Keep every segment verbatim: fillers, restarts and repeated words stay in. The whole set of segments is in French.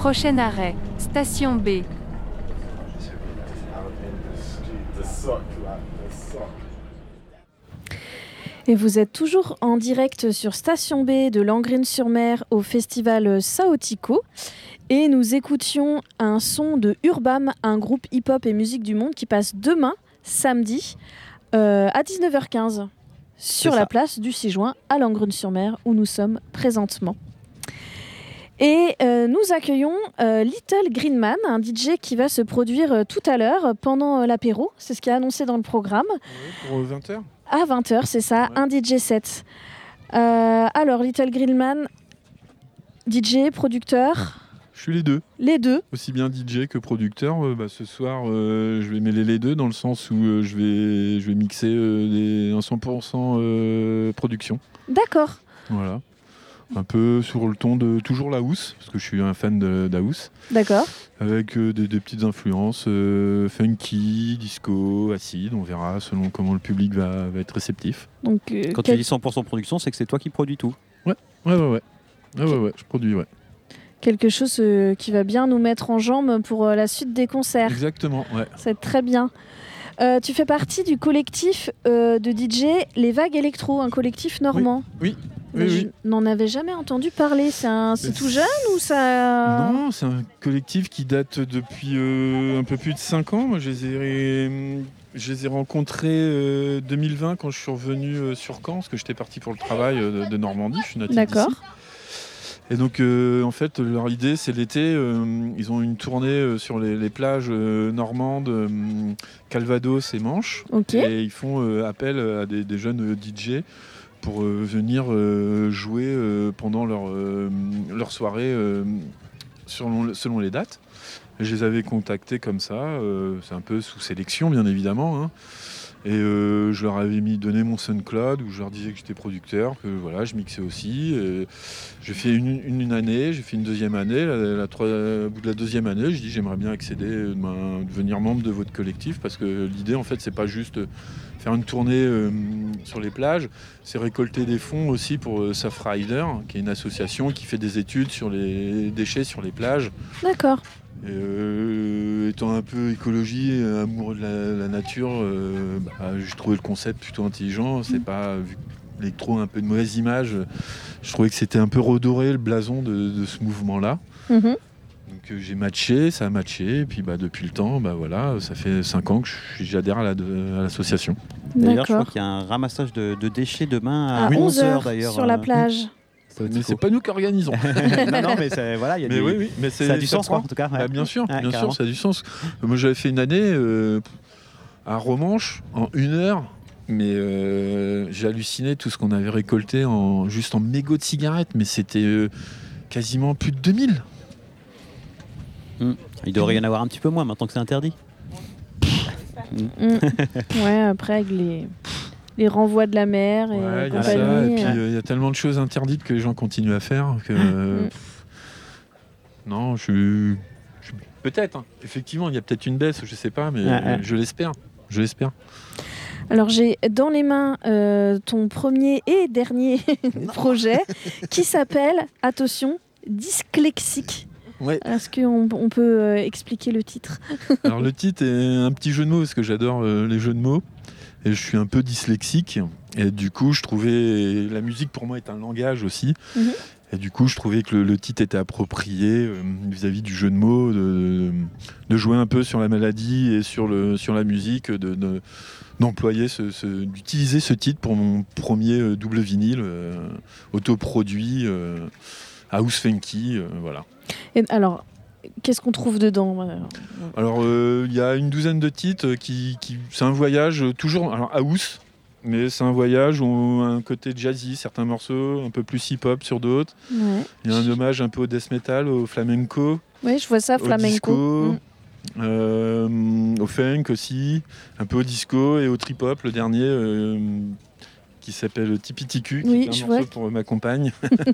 Prochain arrêt, station B. Et vous êtes toujours en direct sur Station B de Langrune-sur-Mer au festival Saotico. Et nous écoutions un son de Urbam, un groupe hip-hop et musique du monde qui passe demain, samedi, euh, à dix-neuf heures quinze, sur la place du six juin à Langrune-sur-Mer, où nous sommes présentement. Et euh, nous accueillons euh, Little Green Man, un D J qui va se produire euh, tout à l'heure pendant euh, l'apéro. C'est ce qui est annoncé dans le programme. Oui, pour vingt heures. À vingt heures, c'est ça, ouais. Un D J set. Euh, alors, Little Green Man, D J, producteur. Je suis les deux. Les deux. Aussi bien D J que producteur. Euh, bah, ce soir, euh, je vais mêler les deux dans le sens où euh, je, vais, je vais mixer euh, des, un cent pour cent euh, production. D'accord. Voilà. Un peu sur le ton de toujours la house, parce que je suis un fan de, de la house. D'accord. Avec euh, des, des petites influences euh, funky, disco, acide. On verra selon comment le public va, va être réceptif. Donc, euh, Quand quel... tu dis cent pour cent production, c'est que c'est toi qui produis tout. Ouais, ouais, ouais, ouais. ouais, ouais, ouais je produis, ouais. Quelque chose euh, qui va bien nous mettre en jambes pour euh, la suite des concerts. Exactement, ouais. Ça va être très bien. Euh, tu fais partie du collectif euh, de D J Les Vagues Électro, un collectif normand. Oui, oui. Mais oui, je oui. n'en avais jamais entendu parler. C'est, un, c'est tout jeune ou ça... Non, c'est un collectif qui date depuis euh, un peu plus de cinq ans. Moi, je les ai, je les ai rencontrés euh, deux mille vingt quand je suis revenu euh, sur Caen, parce que j'étais parti pour le travail euh, de Normandie. Je suis natif D'accord. d'ici. Et donc, euh, en fait, leur idée, c'est l'été. Euh, ils ont une tournée euh, sur les, les plages euh, normandes, euh, Calvados et Manche. Okay. Et ils font euh, appel à des, des jeunes D J pour euh, venir euh, jouer euh, pendant leur, euh, leur soirée euh, selon, selon les dates. Et je les avais contactés comme ça. Euh, c'est un peu sous sélection, bien évidemment. Hein. Et euh, je leur avais mis donné mon SoundCloud où je leur disais que j'étais producteur, que voilà, je mixais aussi. Et j'ai fait une, une, une année, j'ai fait une deuxième année. La, la, la, au bout de la deuxième année, je dis j'aimerais bien accéder, de devenir membre de votre collectif, parce que l'idée en fait c'est pas juste faire une tournée euh, sur les plages, c'est récolter des fonds aussi pour euh, Safe Rider, qui est une association qui fait des études sur les déchets sur les plages. D'accord. Et euh, étant un peu écologie, amoureux de la, la nature, euh, bah, j'ai trouvé le concept plutôt intelligent. C'est mmh. pas, vu que l'électro a un peu de mauvaise image, je trouvais que c'était un peu redoré le blason de, de ce mouvement-là. Mmh. Donc euh, j'ai matché, ça a matché, et puis bah, depuis le temps, bah, voilà, ça fait cinq ans que je, j'adhère à, la, de, à l'association. D'ailleurs, D'accord. je crois qu'il y a un ramassage de, de déchets demain à, à onze heures d'ailleurs. Sur la plage. Mais c'est pas nous qui organisons. non, non, mais c'est, voilà, y a mais des... oui, oui, mais c'est, ça a du ça sens, prend. quoi, en tout cas. Ouais. Bah, bien sûr, ouais, bien carrément. sûr, ça a du sens. Moi, j'avais fait une année euh, à Romanche en une heure, mais euh, j'ai halluciné tout ce qu'on avait récolté en juste en mégots de cigarettes, mais c'était euh, quasiment plus de deux mille. Mmh. Il devrait y en avoir un petit peu moins maintenant que c'est interdit. mmh. Ouais, après avec les les renvois de la mer et ouais, compagnie. Y a ça, et puis il euh, y a tellement de choses interdites que les gens continuent à faire que euh, non, je, je peut-être hein. Effectivement, il y a peut-être une baisse, je sais pas, mais ah, ah. je l'espère, je l'espère. Alors j'ai dans les mains euh, ton premier et dernier projet qui s'appelle, attention, Dyslexique. Ouais. Est-ce qu'on on peut euh, expliquer le titre? Alors le titre est un petit jeu de mots parce que j'adore euh, les jeux de mots. Et je suis un peu dyslexique et du coup je trouvais la musique pour moi est un langage aussi mmh. et du coup je trouvais que le, le titre était approprié euh, vis-à-vis du jeu de mots, de, de jouer un peu sur la maladie et sur, le, sur la musique, de, de, d'employer ce, ce, d'utiliser ce titre pour mon premier euh, double vinyle euh, autoproduit euh, house funky, euh, voilà. Et alors qu'est-ce qu'on trouve dedans? Alors, il euh, y a une douzaine de titres qui, qui... C'est un voyage, toujours... Alors, house, mais c'est un voyage où on a un côté jazzy, certains morceaux, un peu plus hip-hop sur d'autres. Il ouais. y a un hommage un peu au death metal, au flamenco. Oui, je vois ça, flamenco. Au disco, mmh. euh, au funk aussi, un peu au disco et au trip-hop, le dernier... Euh, qui s'appelle Tipiticu, qui oui, est un je morceau vois. pour ma compagne.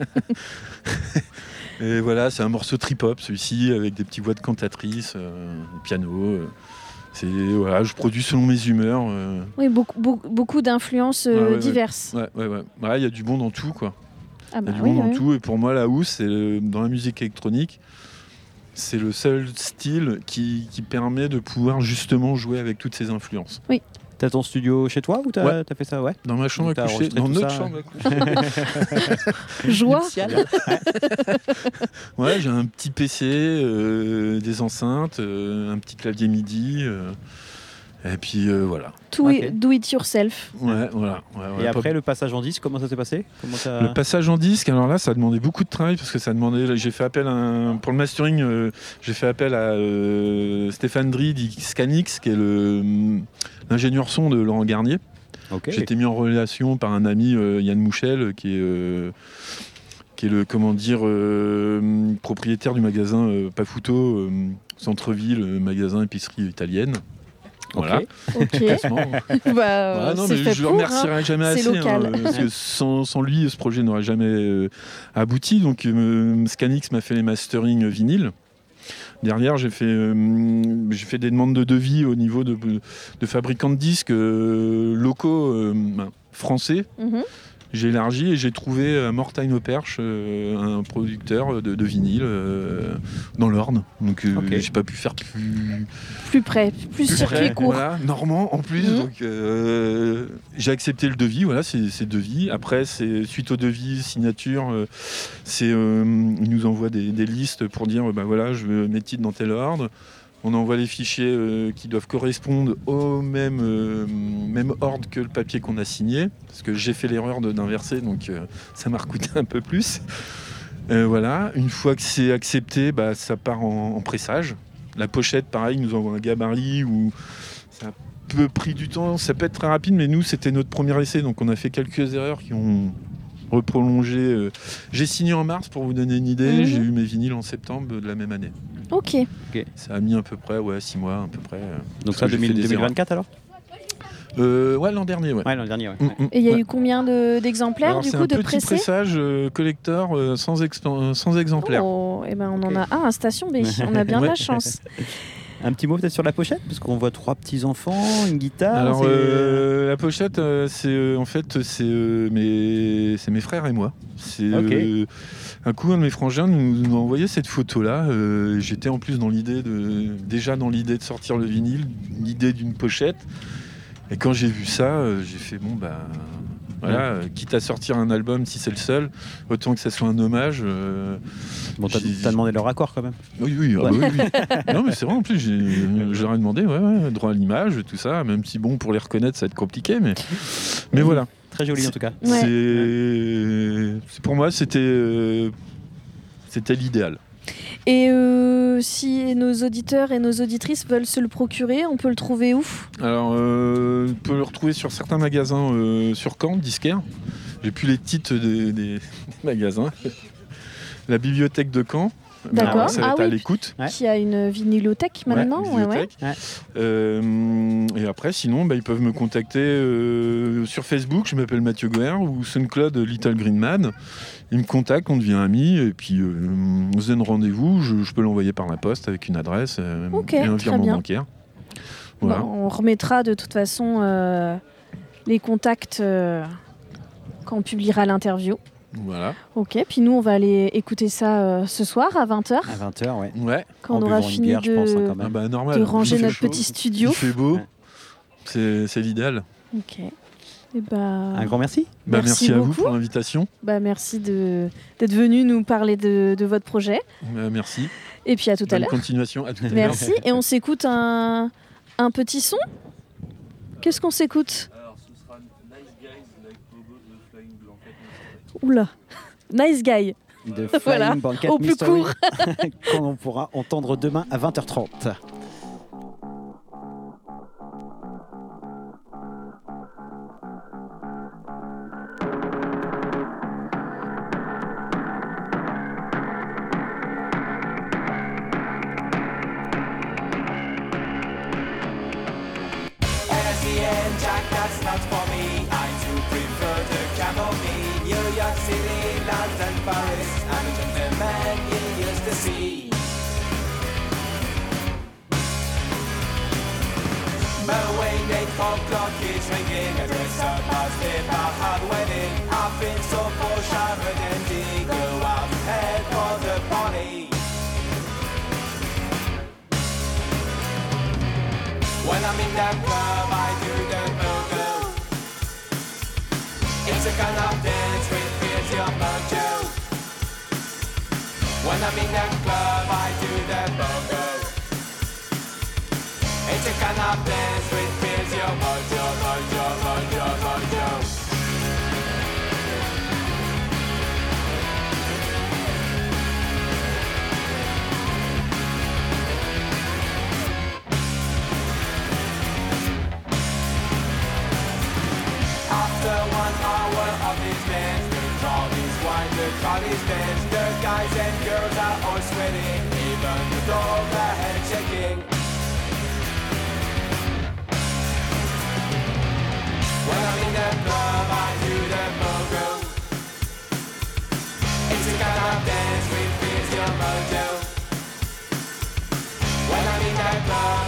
Et voilà, c'est un morceau trip-hop, celui-ci, avec des petites voix de cantatrice, euh, piano. Euh, c'est, voilà, je produis selon mes humeurs. Euh. Oui, beaucoup, beaucoup, beaucoup d'influences euh, ah, ouais, diverses. Ouais, ouais, ouais. Il ouais, y a du bon dans tout, quoi. Ah bah, il y a du oui, bon oui. dans tout. Et pour moi, la house, c'est le, dans la musique électronique, C'est le seul style qui, qui permet de pouvoir justement jouer avec toutes ces influences. Oui. T'as ton studio chez toi ou t'as, ouais. t'as fait ça ouais. Dans ma chambre à coucher, dans notre ça, chambre à coucher. Joie. Ouais, j'ai un petit P C, euh, des enceintes, euh, un petit clavier MIDI. Euh, et puis euh, voilà. Tout okay. do it yourself. Ouais, voilà. Ouais, ouais, et après, pas... le passage en disque, comment ça s'est passé comment t'as... Le passage en disque, alors là, ça a demandé beaucoup de travail parce que ça demandait. J'ai fait appel à un... pour le mastering, euh, j'ai fait appel à euh, Stéphane Drie d'Scanix, qui est le, l'ingénieur son de Laurent Garnier. Okay. J'ai été mis en relation par un ami, euh, Yann Mouchel, qui est, euh, qui est le comment dire euh, propriétaire du magasin euh, Pafuto, euh, centre-ville, euh, magasin épicerie italienne. Voilà. Ok. bah, voilà, non, c'est mais fait je le pour, remercierai hein. jamais c'est assez. Local. Hein, parce que sans, sans lui, ce projet n'aurait jamais euh, abouti. Donc, euh, Scanix m'a fait les mastering vinyle. Derrière, j'ai fait, euh, j'ai fait des demandes de devis au niveau de, de fabricants de disques euh, locaux euh, français. Mm-hmm. J'ai élargi et j'ai trouvé à Mortagne au Perche euh, un producteur de, de vinyle euh, dans l'Orne. Donc euh, okay. j'ai pas pu faire plus plus près, plus, plus circuit près, court. Voilà, normand en plus. Mmh. Donc euh, j'ai accepté le devis. Voilà, c'est, c'est devis. Après, c'est suite au devis, signature. Euh, c'est euh, ils nous envoient des, des listes pour dire bah voilà, je veux mes titres dans tel ordre. On envoie les fichiers euh, qui doivent correspondre au même, euh, même ordre que le papier qu'on a signé, parce que j'ai fait l'erreur de, d'inverser, donc euh, ça m'a coûté un peu plus. Euh, voilà, une fois que c'est accepté, bah, ça part en, en pressage. La pochette, pareil, nous envoie un gabarit où ça a peu pris du temps, ça peut être très rapide, mais nous, c'était notre premier essai, donc on a fait quelques erreurs qui ont reprolongé. Euh, j'ai signé en mars, pour vous donner une idée, mmh. j'ai eu mes vinyles en septembre de la même année. Ok. okay. Ça a mis à peu près, ouais, six mois à peu près. Donc ça, deux mille vingt-quatre alors euh, Ouais, l'an dernier, ouais. Ouais, l'an dernier, ouais. Mmh, mmh, Et il y a ouais. eu combien de, d'exemplaires, alors, du c'est coup, un de petit pressés pressage euh, collector euh, sans, exp- sans exemplaires. Oh, et ben on okay. en a un à Station B. On a bien ouais. de la chance. Un petit mot peut-être sur la pochette, parce qu'on voit trois petits enfants, une guitare. Alors euh, la pochette, euh, c'est euh, en fait c'est euh, mes c'est mes frères et moi. C'est okay. euh, un coup un de mes frangins nous, nous a envoyé cette photo là. Euh, j'étais en plus dans l'idée de déjà dans l'idée de sortir le vinyle, l'idée d'une pochette. Et quand j'ai vu ça, euh, j'ai fait bon bah voilà, ouais. quitte à sortir un album si c'est le seul, autant que ça soit un hommage. Euh, bon, t'as, t'as demandé leur accord quand même. Oui, oui, ouais. ah, oui, oui. Non, mais c'est vrai, en plus, j'ai, je leur ai demandé, ouais, ouais, droit à l'image, tout ça, même si, bon, pour les reconnaître, ça va être compliqué, mais, mais voilà. Très joli, en tout cas. Ouais. C'est, c'est, pour moi, c'était, euh, c'était l'idéal. Et euh, si nos auditeurs et nos auditrices veulent se le procurer, on peut le trouver où ? Alors, euh, on peut le retrouver sur certains magasins euh, sur Caen, disquaires. J'ai plus les titres des, des, des magasins. La bibliothèque de Caen. D'accord. Ça va être ah à oui. l'écoute. Ouais. Qui a une vinylothèque maintenant. Ouais, bibliothèque. Ouais, ouais. Euh, et après, sinon, bah, ils peuvent me contacter euh, sur Facebook. Je m'appelle Mathieu Goer ou SoundCloud Little Green Man. Ils me contactent, on devient amis et puis euh, on se donne rendez-vous. Je, je peux l'envoyer par la poste avec une adresse euh, okay, et un virement bancaire. Voilà. Bon, on remettra de toute façon euh, les contacts euh, quand on publiera l'interview. Voilà. Ok, puis nous on va aller écouter ça euh, ce soir à vingt heures. À vingt heures, ouais. Ouais. Quand on aura fini bière, de, pense, hein, quand même. Ah bah, normal, de ranger notre chaud, petit studio. Il fait beau, ouais. c'est, c'est l'idéal. Ok. Et bah, un grand merci. Bah, merci, merci à beaucoup. vous pour l'invitation. Bah, merci de, d'être venu nous parler de, de votre projet. Bah, merci. Et puis à tout Bonne à l'heure. continuation. À tout à l'heure. Merci. Et on s'écoute un, un petit son. Qu'est-ce qu'on s'écoute ? Alors, ce sera Nice Guys Like Bobo the Flying Blanket. Oula. Nice Guy. De Flying voilà, Blanket au plus Mystery, court. qu'on pourra entendre demain à vingt heures trente. Jack, that's not for me. I do prefer the chamomile. New York City, London, Paris, I'm a gentleman you used to see. But when eight o'clock is ringing, I dress up as if I had wedding. I've been so posh, I've and go out head for the party. When I'm in the club, I do the go-go. It's a kind of dance which fills your mojo, mojo, mojo, mojo. After one hour of this dance, the crowd is wine, the crowd is dance. The guys and girls are all sweating, even the dogs are head shaking. When I'm in the club, I do the go-go. It's a kind of dance which fills your mojo. When I'm in the club,